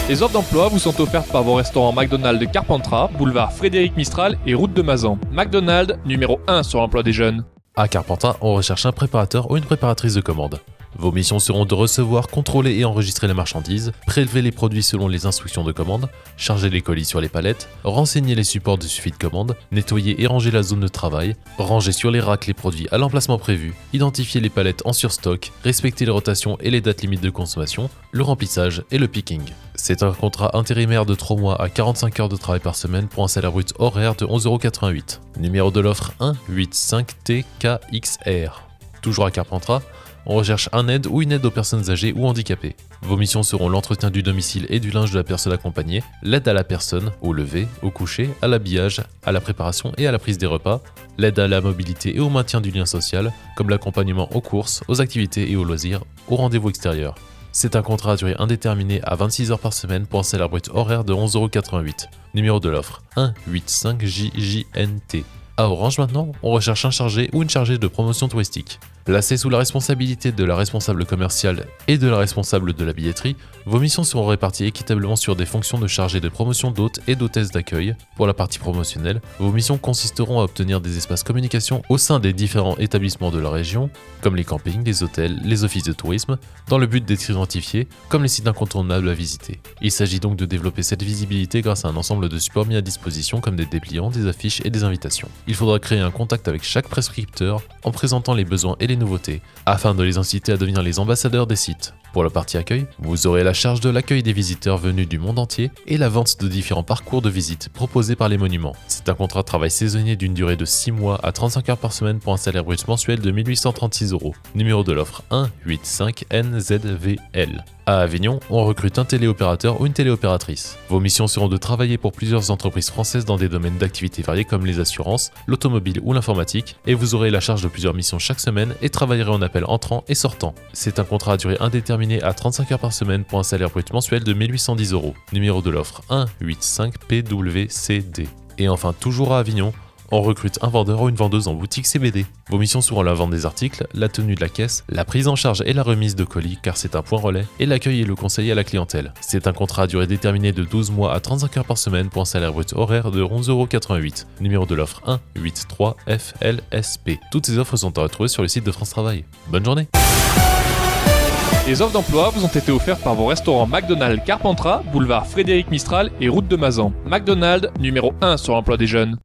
Les offres d'emploi vous sont offertes par vos restaurants McDonald's de Carpentras, boulevard Frédéric Mistral et route de Mazan. McDonald's, numéro 1 sur l'emploi des jeunes. À Carpentras, on recherche un préparateur ou une préparatrice de commande. Vos missions seront de recevoir, contrôler et enregistrer les marchandises, prélever les produits selon les instructions de commande, charger les colis sur les palettes, renseigner les supports de suivi de commande, nettoyer et ranger la zone de travail, ranger sur les racks les produits à l'emplacement prévu, identifier les palettes en surstock, respecter les rotations et les dates limites de consommation, le remplissage et le picking. C'est un contrat intérimaire de 3 mois à 45 heures de travail par semaine pour un salaire brut horaire de 11,88 €. Numéro de l'offre 185TKXR. Toujours à Carpentras, on recherche un aide ou une aide aux personnes âgées ou handicapées. Vos missions seront l'entretien du domicile et du linge de la personne accompagnée, l'aide à la personne, au lever, au coucher, à l'habillage, à la préparation et à la prise des repas, l'aide à la mobilité et au maintien du lien social, comme l'accompagnement aux courses, aux activités et aux loisirs, aux rendez-vous extérieurs. C'est un contrat à durée indéterminée à 26 heures par semaine pour un salaire brut horaire de 11,88 €. Numéro de l'offre 185JJNT. À Orange maintenant, on recherche un chargé ou une chargée de promotion touristique. Placés sous la responsabilité de la responsable commerciale et de la responsable de la billetterie, vos missions seront réparties équitablement sur des fonctions de chargé de promotion d'hôtes et d'hôtesses d'accueil. Pour la partie promotionnelle, vos missions consisteront à obtenir des espaces communication au sein des différents établissements de la région, comme les campings, les hôtels, les offices de tourisme, dans le but d'être identifiés comme les sites incontournables à visiter. Il s'agit donc de développer cette visibilité grâce à un ensemble de supports mis à disposition comme des dépliants, des affiches et des invitations. Il faudra créer un contact avec chaque prescripteur en présentant les besoins et les nouveautés, afin de les inciter à devenir les ambassadeurs des sites. Pour la partie accueil, vous aurez la charge de l'accueil des visiteurs venus du monde entier et la vente de différents parcours de visite proposés par les monuments. C'est un contrat de travail saisonnier d'une durée de 6 mois à 35 heures par semaine pour un salaire brut mensuel de 1836 €. Numéro de l'offre 185NZVL. À Avignon, on recrute un téléopérateur ou une téléopératrice. Vos missions seront de travailler pour plusieurs entreprises françaises dans des domaines d'activité variés comme les assurances, l'automobile ou l'informatique, et vous aurez la charge de plusieurs missions chaque semaine et travaillerez en appel entrant et sortant. C'est un contrat à durée indéterminée à 35 heures par semaine pour un salaire brut mensuel de 1810 €. Numéro de l'offre 185PWCD. Et enfin, toujours à Avignon, on recrute un vendeur ou une vendeuse en boutique CBD. Vos missions seront la vente des articles, la tenue de la caisse, la prise en charge et la remise de colis car c'est un point relais, et l'accueil et le conseil à la clientèle. C'est un contrat à durée déterminée de 12 mois à 35 heures par semaine pour un salaire brut horaire de 11,88 €. Numéro de l'offre 183FLSP. Toutes ces offres sont à retrouver sur le site de France Travail. Bonne journée. Les offres d'emploi vous ont été offertes par vos restaurants McDonald's Carpentras, boulevard Frédéric Mistral et route de Mazan. McDonald's, numéro 1 sur l'emploi des jeunes.